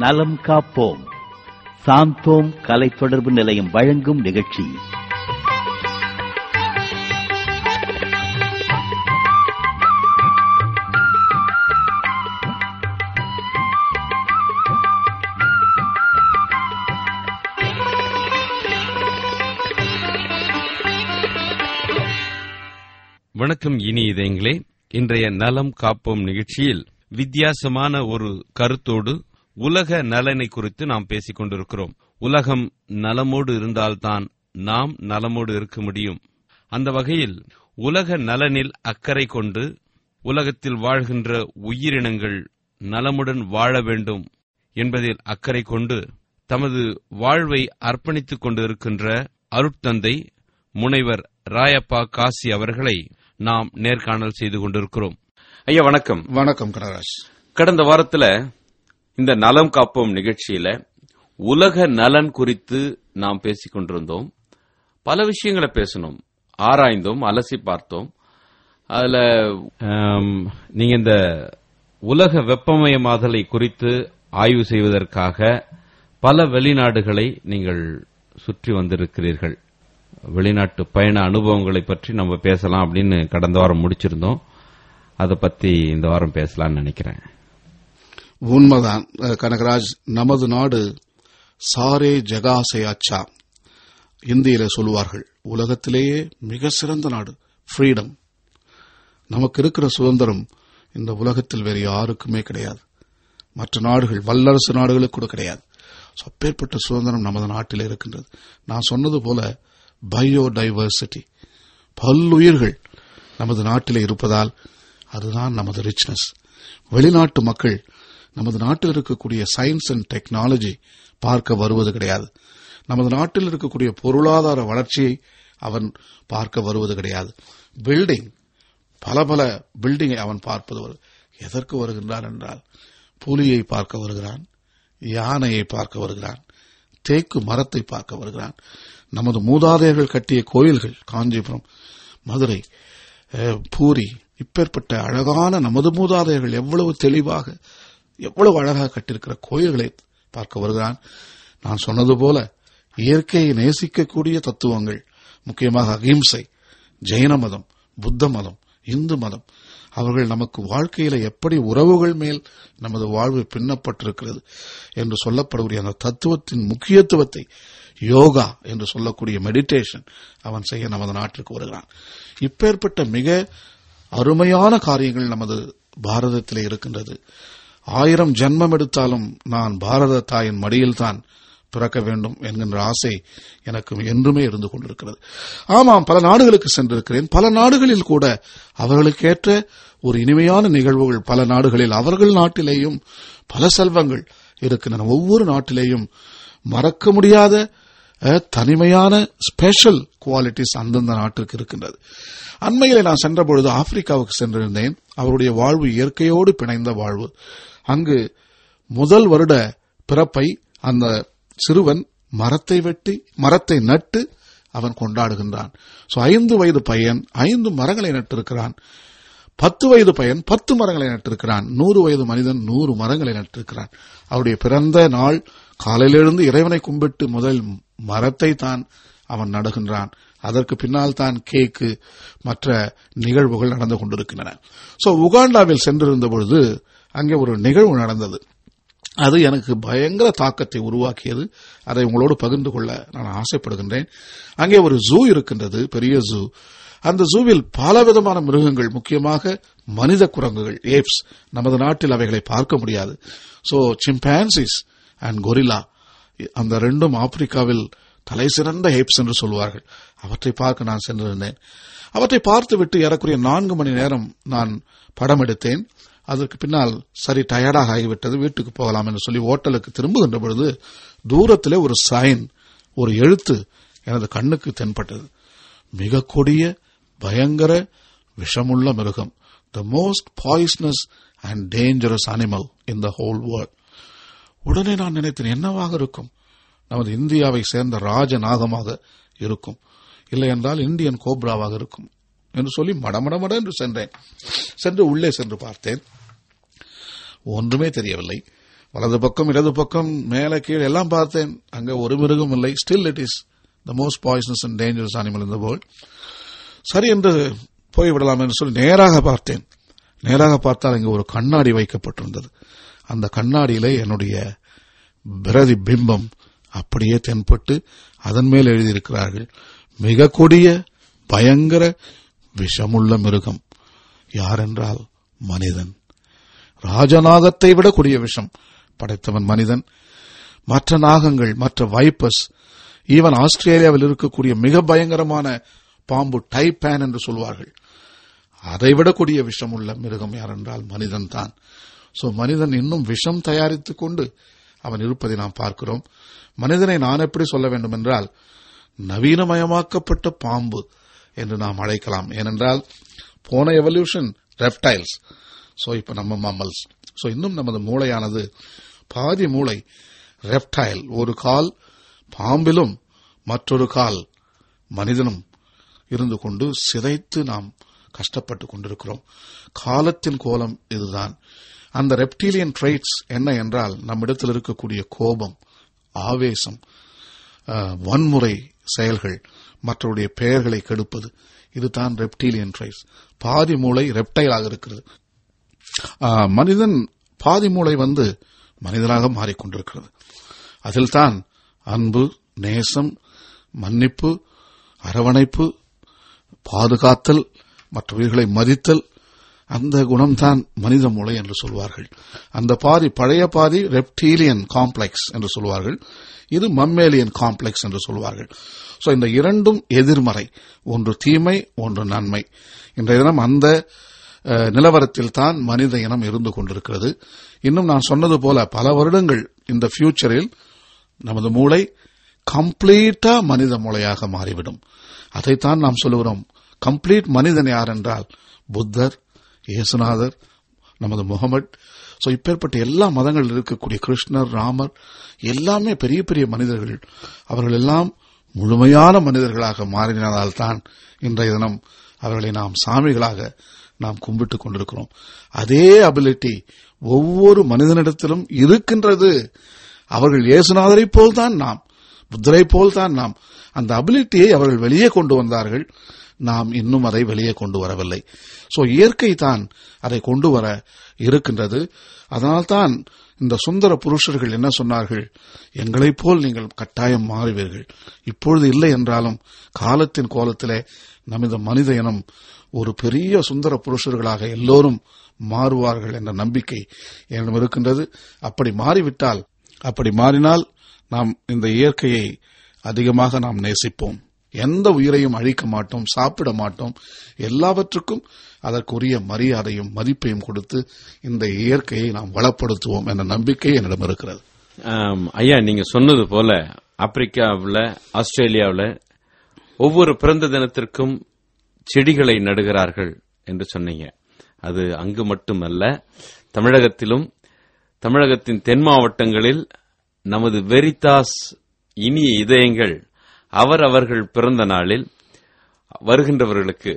நலம் காப்போம். சாந்தோம் கலை தொடர்பு நிலையம் வழங்கும் நிகழ்ச்சி. வணக்கம் இனி இதயங்களே. இன்றைய நலம் காப்போம் நிகழ்ச்சியில் வித்தியாசமான ஒரு கருத்தோடு உலக நலனை குறித்து நாம் பேசிக் கொண்டிருக்கிறோம். உலகம் நலமோடு இருந்தால்தான் நாம் நலமோடு இருக்க முடியும். அந்த வகையில் உலக நலனில் அக்கறை கொண்டு உலகத்தில் வாழ்கின்ற உயிரினங்கள் நலமுடன் வாழ வேண்டும் என்பதில் அக்கறை கொண்டு தமது வாழ்வை அர்ப்பணித்துக் கொண்டிருக்கின்ற அருட்தந்தை முனைவர் ராயப்பா காசி அவர்களை நாம் நேர்காணல் செய்து கொண்டிருக்கிறோம். ஐயா வணக்கம். வணக்கம் கனராஜ். கடந்த வாரத்தில் இந்த நலம் காப்போம் நிகழ்ச்சியில உலக நலன் குறித்து நாம் பேசிக் கொண்டிருந்தோம். பல விஷயங்களை பேசணும், ஆராய்ந்தோம், அலசி பார்த்தோம். அதுல நீங்க இந்த உலக வெப்பமயமாதலை குறித்து ஆய்வு செய்வதற்காக பல வெளிநாடுகளை நீங்கள் சுற்றி வந்திருக்கிறீர்கள். வெளிநாட்டு பயண அனுபவங்களை பற்றி நம்ம பேசலாம் அப்படின்னு கடந்த வாரம் முடிச்சிருந்தோம். அதை பத்தி இந்த வாரம் பேசலாம்னு நினைக்கிறேன். உண்மைதான் கனகராஜ். நமது நாடு சாரே ஜகாசே அச்சா, இந்தியில சொல்லுவார்கள், உலகத்திலேயே மிக சிறந்த நாடு, ஃப்ரீடம். நமக்கு இருக்கிற சுதந்திரம் இந்த உலகத்தில் வேறு யாருக்குமே கிடையாது. மற்ற நாடுகள், வல்லரசு நாடுகளுக்கு கூட கிடையாது. அப்பேற்பட்ட சுதந்திரம் நமது நாட்டில் இருக்கின்றது. நான் சொன்னது போல பயோடைவர்சிட்டி, பல்லுயிர்கள் நமது நாட்டில் இருப்பதால் அதுதான் நமது ரிச்னஸ். வெளிநாட்டு மக்கள் நமது நாட்டில் இருக்கக்கூடிய சயின்ஸ் அண்ட் டெக்னாலஜி பார்க்க வருவது கிடையாது. நமது நாட்டில் இருக்கக்கூடிய பொருளாதார வளர்ச்சியை அவன் பார்க்க வருவது கிடையாது. பில்டிங், பல பல பில்டிங்கை அவன் பார்ப்பது எதற்கு வருகின்றான் என்றால், புலியை பார்க்க வருகிறான், யானையை பார்க்க வருகிறான், தேக்கு மரத்தை பார்க்க வருகிறான். நமது மூதாதையர்கள் கட்டிய கோயில்கள், காஞ்சிபுரம், மதுரை, பூரி, இப்பேற்பட்ட அழகான நமது மூதாதையர்கள் எவ்வளவு தெளிவாக, எவ்வளவு அழகாக கட்டியிருக்கிற கோயில்களை பார்க்க வருகிறான். நான் சொன்னது போல இயற்கையை நேசிக்கக்கூடிய தத்துவங்கள், முக்கியமாக அகிம்சை, ஜெயின மதம், புத்த மதம், இந்து மதம், அவர்கள் நமக்கு வாழ்க்கையில எப்படி உறவுகள் மேல் நமது வாழ்வு பின்னப்பட்டிருக்கிறது என்று சொல்லப்படக்கூடிய அந்த தத்துவத்தின் முக்கியத்துவத்தை, யோகா என்று சொல்லக்கூடிய மெடிடேஷன் அவன் செய்ய நமது நாட்டிற்கு வருகிறான். இப்பேற்பட்ட மிக அருமையான காரியங்கள் நமது பாரதத்திலே இருக்கின்றது. 1000 ஜன்மம் எடுத்தாலும் நான் பாரத தாயின் மடியில்தான் பிறக்க வேண்டும் என்கின்ற ஆசை எனக்கு என்றுமே இருந்து கொண்டிருக்கிறது. ஆமாம், பல நாடுகளுக்கு சென்றிருக்கிறேன். பல நாடுகளில் கூட அவர்களுக்கேற்ற ஒரு இனிமையான நிகழ்வுகள், பல நாடுகளில் அவர்கள் நாட்டிலேயும் பல செல்வங்கள் இருக்கின்றன. ஒவ்வொரு நாட்டிலேயும் மறக்க முடியாத தனிமையான ஸ்பெஷல் குவாலிட்டிஸ் அந்தந்த நாட்டிற்கு இருக்கின்றது. அண்மையிலே நான் சென்ற பொழுது ஆப்பிரிக்காவுக்கு சென்றிருந்தேன். அவருடைய வாழ்வு இயற்கையோடு பிணைந்த வாழ்வு. அங்கு முதல் வருட பிறப்பை அந்த சிறுவன் மரத்தை வெட்டி, மரத்தை நட்டு அவன் கொண்டாடுகின்றான். 5 வயது பையன் 5 மரங்களை நட்டிருக்கிறான். 10 வயது பையன் 10 மரங்களை நட்டிருக்கிறான். 100 வயது மனிதன் 100 மரங்களை நட்டிருக்கிறான். அவருடைய பிறந்த நாள் காலையிலிருந்து இறைவனை கும்பிட்டு முதல் மரத்தை தான் அவன் நடுகின்றான். அதற்கு பின்னால் தான் கேக்கு, மற்ற நிகழ்வுகள் நடந்து கொண்டிருக்கின்றன. உகாண்டாவில் சென்றிருந்த பொழுது அங்கே ஒரு நிகழ்வு நடந்தது. அது எனக்கு பயங்கர தாக்கத்தை உருவாக்கியது. அதை உங்களோடு பகிர்ந்து கொள்ள நான் ஆசைப்படுகின்றேன். அங்கே ஒரு ஜூ இருக்கின்றது, பெரிய ஜூ. அந்த ஜூவில் பலவிதமான மிருகங்கள், முக்கியமாக மனித குரங்குகள், ஏப்ஸ். நமது நாட்டில் அவைகளை பார்க்க முடியாது. சிம்பான்சிஸ் அண்ட் கொரில்லா, அந்த ரெண்டும் ஆப்பிரிக்காவில் தலை சிறந்த ஏப்ஸ் என்று சொல்வார்கள். அவற்றை பார்க்க நான் சென்றிருந்தேன். அவற்றை பார்த்துவிட்டு ஏறக்குறைய 4 மணி நேரம் நான் படம் எடுத்தேன். அதற்கு பின்னால் சரி டயர்டாக ஆகிவிட்டது, வீட்டுக்கு போகலாம் என்று சொல்லி ஹோட்டலுக்கு திரும்புகின்ற பொழுது தூரத்திலே ஒரு சைன், ஒரு எழுத்து எனது கண்ணுக்கு தென்பட்டது. மிக கொடிய, பயங்கர விஷமுள்ள மிருகம், the most poisonous and dangerous animal in the whole world. உடனே நான் நினைத்தேன், என்னவாக இருக்கும்? நமது இந்தியாவை சேர்ந்த ராஜநாகமாக இருக்கும், இல்லை என்றால் இந்தியன் கோப்ராவாக இருக்கும் என்று சொல்லி மடமடமட என்று சென்றேன். சென்று உள்ளே சென்று பார்த்தேன், ஒன்றுமே தெரியவில்லை. வலது பக்கம் இடது பக்கம் மேலே கீழே எல்லாம் பார்த்தேன். அங்க ஒரு மிருகம் இல்லை. Still it is the most poisonous and dangerous animal in the world. சரி என்று போய்விடலாம் என்று சொல்லி நேராக பார்த்தேன். நேராக பார்த்தால் இங்கு ஒரு கண்ணாடி வைக்கப்பட்டிருந்தது. அந்த கண்ணாடியிலே என்னுடைய பிரதி பிம்பம் அப்படியே தென்பட்டு அதன் மேல் எழுதியிருக்கிறார்கள், மிக கொடிய பயங்கர விஷமுள்ள மிருகம். யாரென்றால் மனிதன். ராஜநாகத்தை விட கொடிய விஷம் படைத்தவன் மனிதன். மற்ற நாகங்கள், மற்ற வைப்பஸ், ஈவன் ஆஸ்திரேலியாவில் இருக்கக்கூடிய மிக பயங்கரமான பாம்பு டைபேன் என்று சொல்வார்கள், அதைவிட கொடிய விஷம் உள்ள மிருகம் யாரென்றால் மனிதன் தான். சோ மனிதன் இன்னும் விஷம் தயாரித்துக் கொண்டு அவன் இருப்பதை நாம் பார்க்கிறோம். மனிதனை நான் எப்படி சொல்ல வேண்டும் என்றால் நவீனமயமாக்கப்பட்ட பாம்பு என்று நாம் அழைக்கலாம். ஏனென்றால் போன எவல்யூஷன் ரெப்டைல்ஸ், சோ இப்ப நம்ம மம்மல்ஸ். சோ இன்னும் நமது மூளையானது பாதி மூளை ரெப்டைல், ஒரு கால் பாம்பிலும் மற்றொரு கால் மனிதனும் இருந்து கொண்டு சிதைத்து நாம் கஷ்டப்பட்டுக் கொண்டிருக்கிறோம். காலத்தின் கோலம் இதுதான். அந்த ரெப்டீலியன் ட்ரைட்ஸ் என்ன என்றால் நம்மிடத்தில் இருக்கக்கூடிய கோபம், ஆவேசம், வன்முறை செயல்கள், மற்றவருடைய பெயர்களை கெடுப்பது, இதுதான் ரெப்டீலியன் ட்ரைட்ஸ். பாதி மூளை ரெப்டைலாக இருக்கிறது. மனிதன் பாதி மூளை மனிதனாக மாறிக்கொண்டிருக்கிறது. அதில் தான் அன்பு, நேசம், மன்னிப்பு, அரவணைப்பு, பாதுகாத்தல், மற்ற உயிர்களை மதித்தல், அந்த குணம்தான் மனித மூளை என்று சொல்வார்கள். அந்த பாதி, பழைய பாதி ரெப்டீலியன் காம்ப்ளெக்ஸ் என்று சொல்வார்கள், இது மம்மேலியன் காம்ப்ளெக்ஸ் என்று சொல்வார்கள். சோ இந்த இரண்டும் எதிர்மறை, ஒன்று தீமை, ஒன்று நன்மை. இன்றைய தினம் அந்த நிலவரத்தில் தான் மனித இனம் இருந்து கொண்டிருக்கிறது. இன்னும் நான் சொன்னது போல பல வருடங்கள் இந்த ஃபியூச்சரில் நமது மூளை கம்ப்ளீட்டா மனித மூளையாக மாறிவிடும். அதைத்தான் நாம் சொல்லுகிறோம். கம்ப்ளீட் மனிதன் யார் என்றால் புத்தர், இயேசுநாதர், நமது முகமது. சோ இப்பேற்பட்ட எல்லா மதங்களில் இருக்கக்கூடிய கிருஷ்ணர், ராமர், எல்லாமே பெரிய பெரிய மனிதர்கள். அவர்கள் எல்லாம் முழுமையான மனிதர்களாக மாறினால்தான் இன்றைய தினம் அவர்களை நாம் சாமிகளாக நாம் கும்பிட்டுக் கொண்டிருக்கிறோம். அதே அபிலிட்டி ஒவ்வொரு மனிதனிடத்திலும் இருக்கின்றது. அவர்கள் இயேசுநாதரை போல்தான் நாம், புத்தரை போல்தான் நாம். அந்த அபிலிட்டியை அவர்கள் வெளியே கொண்டு வந்தார்கள். நாம் இன்னும் அதை வெளியே கொண்டு வரவில்லை. சோ இயற்கை தான் அதை கொண்டு வர இருக்கின்றது. அதனால்தான் இந்த சுந்தர புருஷர்கள் என்ன சொன்னார்கள், எங்களைப் போல் நீங்கள் கட்டாயம் மாறுவீர்கள். இப்பொழுது இல்லை என்றாலும் காலத்தின் கோலத்திலே நமது மனித இனம் ஒரு பெரிய சுந்தர புருஷர்களாக எல்லோரும் மாறுவார்கள் என்ற நம்பிக்கை என்னிடம் இருக்கின்றது. அப்படி மாறிவிட்டால், அப்படி மாறினால் நாம் இந்த இயற்கையை அதிகமாக நாம் நேசிப்போம். எந்த உயிரையும் அழிக்க மாட்டோம், சாப்பிட மாட்டோம். எல்லாவற்றுக்கும் அதற்குரிய மரியாதையும் மதிப்பையும் கொடுத்து இந்த இயற்கையை நாம் வளப்படுத்துவோம் என்ற நம்பிக்கை என்னிடம் இருக்கிறது. ஐயா, நீங்க சொன்னது போல ஆப்பிரிக்காவில், ஆஸ்திரேலியாவில் ஒவ்வொரு பிறந்த தினத்திற்கும் செடிகளை நடுகிறார்கள் என்று சொன்னீங்க. அது அங்கு மட்டுமல்ல, தமிழகத்திலும், தமிழகத்தின் தென் மாவட்டங்களில் நமது வெரிதாஸ் இனிய இதயங்கள் அவர்கள் பிறந்த நாளில் வருகின்றவர்களுக்கு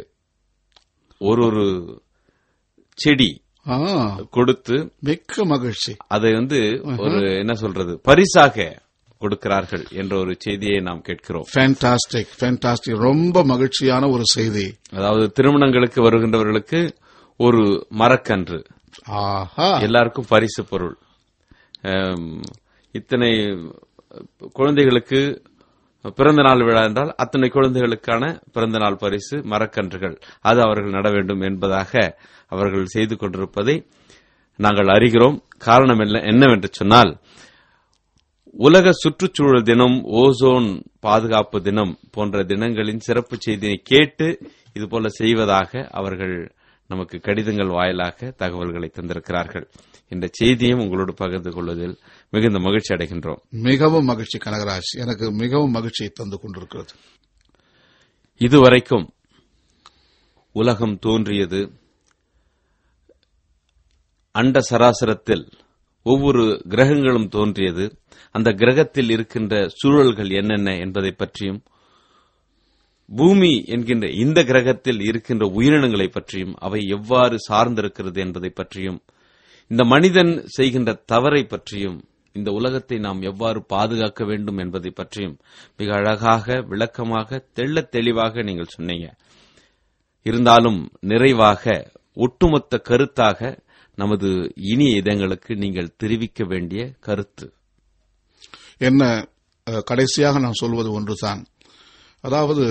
ஒரு செடி கொடுத்து மிக்க மகிழ்ச்சி, அதை ஒரு என்ன சொல்றது, பரிசாக கொடுக்கிறார்கள் என்ற ஒரு செய்தியை நாம் கேட்கிறோம். ஃபேண்டாஸ்டிக், ஃபேண்டாஸ்டிக், ரொம்ப மகிழ்ச்சியான ஒரு செய்தி. அதாவது திருமணங்களுக்கு வருகின்றவர்களுக்கு ஒரு மரக்கன்று, எல்லாருக்கும் பரிசு பொருள். இத்தனை குழந்தைகளுக்கு பிறந்த நாள் விழா என்றால் அத்தனை குழந்தைகளுக்கான பிறந்த நாள் பரிசு மரக்கன்றுகள், அது அவர்கள் நட வேண்டும் என்பதாக அவர்கள் செய்து கொண்டிருப்பதை நாங்கள் அறிகிறோம். காரணம் என்னவென்று சொன்னால், உலக சுற்றுச்சூழல் தினம், ஓசோன் பாதுகாப்பு தினம் போன்ற தினங்களின் சிறப்பு செய்தியை கேட்டு இதுபோல செய்வதாக அவர்கள் நமக்கு கடிதங்கள் வாயிலாக தகவல்களை தந்திருக்கிறார்கள். இந்த செய்தியும் உங்களோடு பகிர்ந்து கொள்வதில் மிகுந்த மகிழ்ச்சி அடைகின்றோம். மிகவும் மகிழ்ச்சி கனகராஜ், எனக்கு மிகவும் மகிழ்ச்சியை தந்து கொண்டிருக்கிறது. இதுவரைக்கும் உலகம் தோன்றியது, அண்ட சராசரத்தில் ஒவ்வொரு கிரகங்களும் தோன்றியது, அந்த கிரகத்தில் இருக்கின்ற சூழல்கள் என்னென்ன என்பதை பற்றியும், பூமி என்கின்ற இந்த கிரகத்தில் இருக்கின்ற உயிரினங்களை பற்றியும், அவை எவ்வாறு சார்ந்திருக்கிறது என்பதை பற்றியும், இந்த மனிதன் செய்கின்ற தவறை பற்றியும் இந்த உலகத்தை நாம் எவ்வாறு பாதுகாக்க வேண்டும் என்பதை பற்றியும் மிக அழகாக, விளக்கமாக, தெள்ளத் தெளிவாக நீங்கள் சொன்னீங்க. இருந்தாலும் நிறைவாக, ஒட்டுமொத்த கருத்தாக நமது இனிய இதயங்களுக்கு நீங்கள் தெரிவிக்க வேண்டிய கருத்து என்ன? கடைசியாக நான் சொல்வது ஒன்றுதான். அதாவது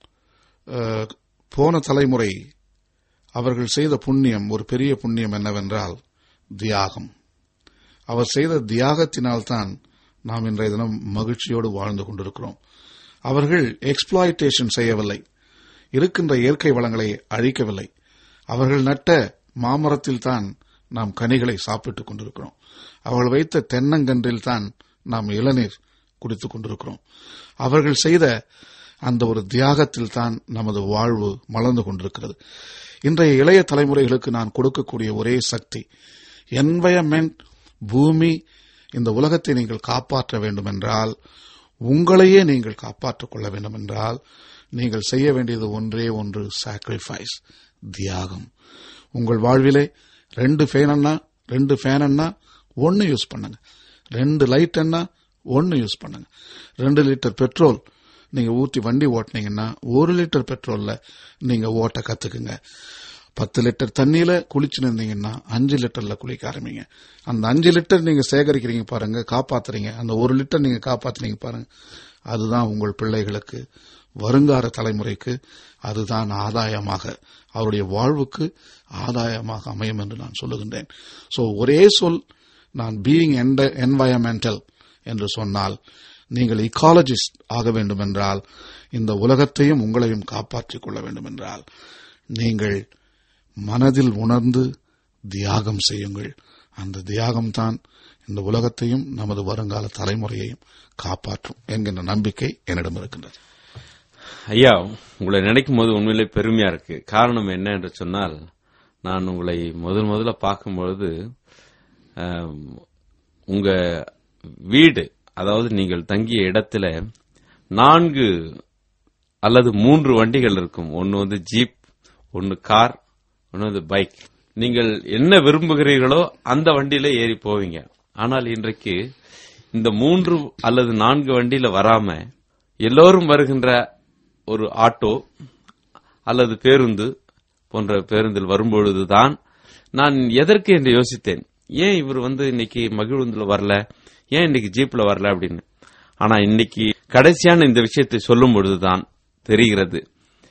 போன தலைமுறை அவர்கள் செய்த புண்ணியம், ஒரு பெரிய புண்ணியம் என்னவென்றால் தியாகம். அவர் செய்த தியாகத்தினால்தான் நாம் இன்றைய தினம் மகிழ்ச்சியோடு வாழ்ந்து கொண்டிருக்கிறோம். அவர்கள் எக்ஸ்பிளாய்டேஷன் செய்யவில்லை, இருக்கின்ற இயற்கை வளங்களை அழிக்கவில்லை. அவர்கள் நட்ட மாமரத்தில் தான் நாம் கனிகளை சாப்பிட்டுக் கொண்டிருக்கிறோம். அவர்கள் வைத்த தென்னங்கன்றில் தான் நாம் இளநீர் குடித்துக் கொண்டிருக்கிறோம். அவர்கள் செய்த அந்த ஒரு தியாகத்தில் தான் நமது வாழ்வு மலர்ந்து கொண்டிருக்கிறது. இன்றைய இளைய தலைமுறைகளுக்கு நான் கொடுக்கக்கூடிய ஒரே சக்தி, என்வைரன்மென்ட், பூமி, இந்த உலகத்தை நீங்கள் காப்பாற்ற வேண்டும் என்றால், உங்களையே நீங்கள் காப்பாற்றிக் கொள்ள வேண்டும் என்றால், நீங்கள் செய்ய வேண்டியது ஒன்றே ஒன்று, சாக்ரிஃபைஸ், தியாகம். உங்கள் வாழ்விலே 2 ஃபேன் அண்ணா 1 யூஸ் பண்ணுங்க, 2 லைட் அண்ணா 1 யூஸ் பண்ணுங்க. 2 லிட்டர் பெட்ரோல் நீங்க ஊற்றி வண்டி ஓட்டினீங்கன்னா 1 லிட்டர் பெட்ரோல்ல நீங்க ஓட்ட கத்துக்குங்க. 10 லிட்டர் தண்ணியில குளிச்சு இருந்தீங்கன்னா 5 லிட்டர்ல குளிக்க ஆரம்பிங்க. அந்த 5 லிட்டர் நீங்க சேகரிக்கிறீங்க பாருங்க, காப்பாத்துறீங்க. அந்த 1 லிட்டர் நீங்க காப்பாத்துறீங்க பாருங்க. அதுதான் உங்கள் பிள்ளைகளுக்கு, வருங்கால தலைமுறைக்கு அதுதான் ஆதாயமாக, அவருடைய வாழ்வுக்கு ஆதாயமாக அமையும் என்று நான் சொல்லுகின்றேன். சோ ஒரே சொல், நான் பீயிங் என்வைரன்மெண்டல் என்று சொன்னால், நீங்கள் இக்காலஜிஸ்ட் ஆக வேண்டும் என்றால், இந்த உலகத்தையும் உங்களையும் காப்பாற்றிக் கொள்ள வேண்டும் என்றால், நீங்கள் மனதில் உணர்ந்து தியாகம் செய்யுங்கள். அந்த தியாகம்தான் இந்த உலகத்தையும் நமது வருங்கால தலைமுறையையும் காப்பாற்றும் என்கின்ற நம்பிக்கை என்னிடம் இருக்கின்றது. ஐயா, உங்களை நினைக்கும் போது உண்மையிலே பெருமையா இருக்கு. காரணம் என்ன என்று சொன்னால், நான் உங்களை முதல்ல பார்க்கும்பொழுது உங்க வீடு, அதாவது நீங்கள் தங்கிய இடத்துல 4 அல்லது 3 வண்டிகள் இருக்கும். ஒன்னு ஜீப், ஒன்னு கார், ஒன்னு பைக். நீங்கள் என்ன விரும்புகிறீர்களோ அந்த வண்டியில ஏறி போவீங்க. ஆனால் இன்றைக்கு இந்த 3 அல்லது 4 வண்டியில வராம எல்லோரும் வருகின்ற ஒரு ஆட்டோ அல்லது பேருந்து போன்ற பேருந்தில் வரும்பொழுதுதான் நான் எதற்கு என்று யோசித்தேன். ஏன் இவர் இன்னைக்கு மகிழுந்துல வரல, ஏன் இன்னைக்கு ஜீப்ல வரல அப்படின்னு. ஆனா இன்னைக்கு கடைசியான இந்த விஷயத்தை சொல்லும் பொழுதுதான் தெரிகிறது,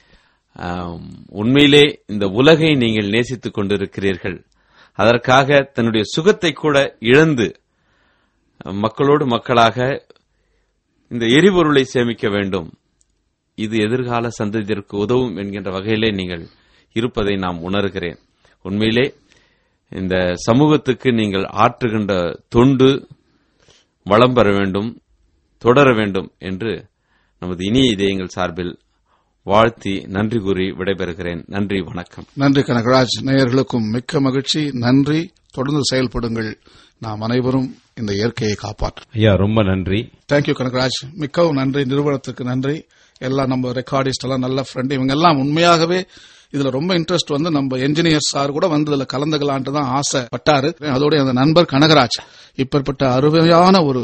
உண்மையிலே இந்த உலகை நீங்கள் நேசித்துக் கொண்டிருக்கிறீர்கள். அதற்காக தன்னுடைய சுகத்தை கூட இழந்து மக்களோடு மக்களாக இந்த எரிபொருளை சேமிக்க வேண்டும், இது எதிர்கால சந்ததியிற்கு உதவும் என்கின்ற வகையிலே நீங்கள் இருப்பதை நாம் உணர்கிறேன். உண்மையிலே இந்த சமூகத்துக்கு நீங்கள் ஆற்றுகின்ற தொண்டு வளம் பெற வேண்டும், தொடர வேண்டும் என்று நமது இனிய இதயங்கள் சார்பில் வாழ்த்தி நன்றி கூறி விடைபெறுகிறேன். நன்றி, வணக்கம். நன்றி கனகராஜ். நேயர்களுக்கும் மிக்க மகிழ்ச்சி. நன்றி. தொடர்ந்து செயல்படுங்கள். நாம் அனைவரும் இந்த இயற்கையை காப்பாற்றும். ஐயா, ரொம்ப நன்றி. தேங்க்யூ கனகராஜ். மிக்கவும் நன்றி. நிறுவனத்துக்கு நன்றி. எல்லாம் நம்ம ரெக்கார்டிஸ்ட் எல்லாம் நல்ல ஃப்ரெண்ட். இவங்க எல்லாம் உண்மையாகவே இதுல ரொம்ப இன்ட்ரெஸ்ட் நம்ம என்ஜினியர் சார் கூட இதுல கலந்துக்கலான்ட்டு தான் ஆசைப்பட்டாரு. அதோட அந்த நண்பர் கனகராஜ் இப்பேற்பட்ட அருமையான ஒரு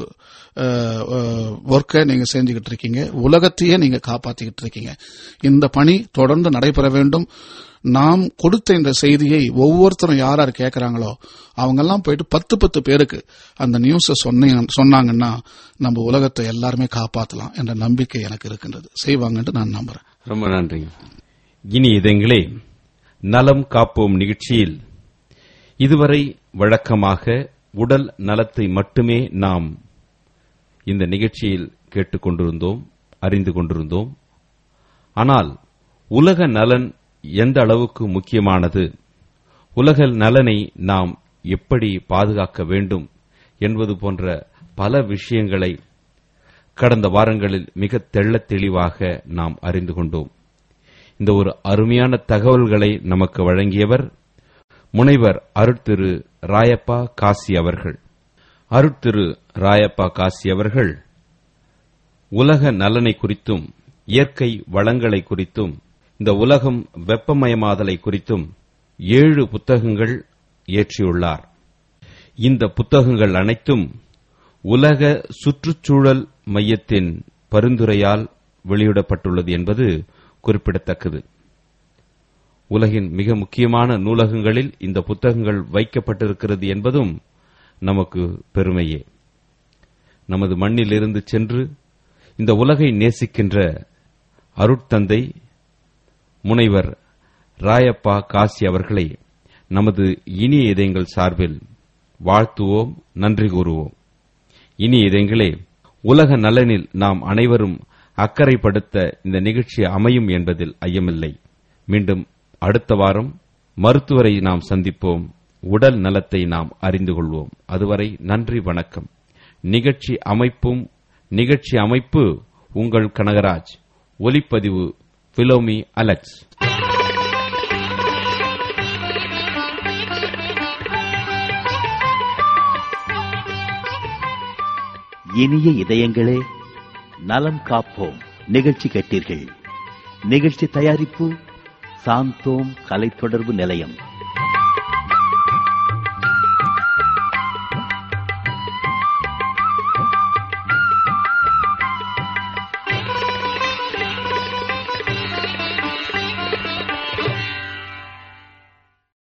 ஒர்க்கை நீங்க செஞ்சுக்கிட்டு இருக்கீங்க. உலகத்தையே நீங்க காப்பாத்திக்கிட்டு இருக்கீங்க. இந்த பணி தொடர்ந்து நடைபெற வேண்டும். நாம் கொடுத்த இந்த செய்தியை ஒவ்வொருத்தரும் யார் கேட்கறாங்களோ அவங்கெல்லாம் போயிட்டு 10 பேருக்கு அந்த நியூஸ சொன்னாங்கன்னா நம்ம உலகத்தை எல்லாருமே காப்பாற்றலாம் என்ற நம்பிக்கை எனக்கு இருக்கின்றது. செய்வாங்கன்னு நான் நம்புறேன். ரொம்ப நன்றி. இனி இதங்களே, நலம் காப்போம் நிகழ்ச்சியில் இதுவரை வழக்கமாக உடல் நலத்தை மட்டுமே நாம் இந்த நிகழ்ச்சியில் கேட்டுக்கொண்டிருந்தோம், அறிந்து கொண்டிருந்தோம். ஆனால் உலக நலன் எந்த அளவுக்கு முக்கியமானது, உலக நலனை நாம் எப்படி பாதுகாக்க வேண்டும் என்பது போன்ற பல விஷயங்களை கடந்த வாரங்களில் மிக தெள்ளத் தெளிவாக நாம் அறிந்து கொண்டோம். இந்த ஒரு அருமையான தகவல்களை நமக்கு வழங்கியவர் முனைவர் அருட்திரு ராயப்பா காசி அவர்கள். அருட்திரு ராயப்பா காசி அவர்கள் உலக நலனை குறித்தும் இயற்கை வளங்களை குறித்தும் இந்த உலகம் வெப்பமயமாதலை குறித்தும் 7 புத்தகங்கள் இயற்றியுள்ளார். இந்த புத்தகங்கள் அனைத்தும் உலக சுற்றுச்சூழல் மையத்தின் பரிந்துரையால் வெளியிடப்பட்டுள்ளது என்பது குறிப்பிடத்தக்கது. உலகின் மிக முக்கியமான நூலகங்களில் இந்த புத்தகங்கள் வைக்கப்பட்டிருக்கிறது என்பதும் நமக்கு பெருமையே. நமது மண்ணிலிருந்து சென்று இந்த உலகை நேசிக்கின்ற அருட்தந்தை முனைவர் ராயப்பா காசி அவர்களை நமது இனிய இதயங்கள் சார்பில் வாழ்த்துவோம், நன்றி கூறுவோம். இனிய இதயங்களே, உலக நலனில் நாம் அனைவரும் அக்கறைப்படுத்த இந்த நிகழ்ச்சி அமையும் என்பதில் ஐயமில்லை. மீண்டும் அடுத்த வாரம் மருத்துவரை நாம் சந்திப்போம். உடல் நலத்தை நாம் அறிந்து கொள்வோம். அதுவரை நன்றி, வணக்கம். நிகழ்ச்சி அமைப்பு உங்கள் கனகராஜ். ஒலிப்பதிவு பிலோமி அலெக்ஸ். இனிய இதயங்களே, நலம் காப்போம் நிகழ்ச்சி கேட்டீர்கள். நிகழ்ச்சி தயாரிப்பு சாந்தோம் கலை தொடர்பு நிலையம்.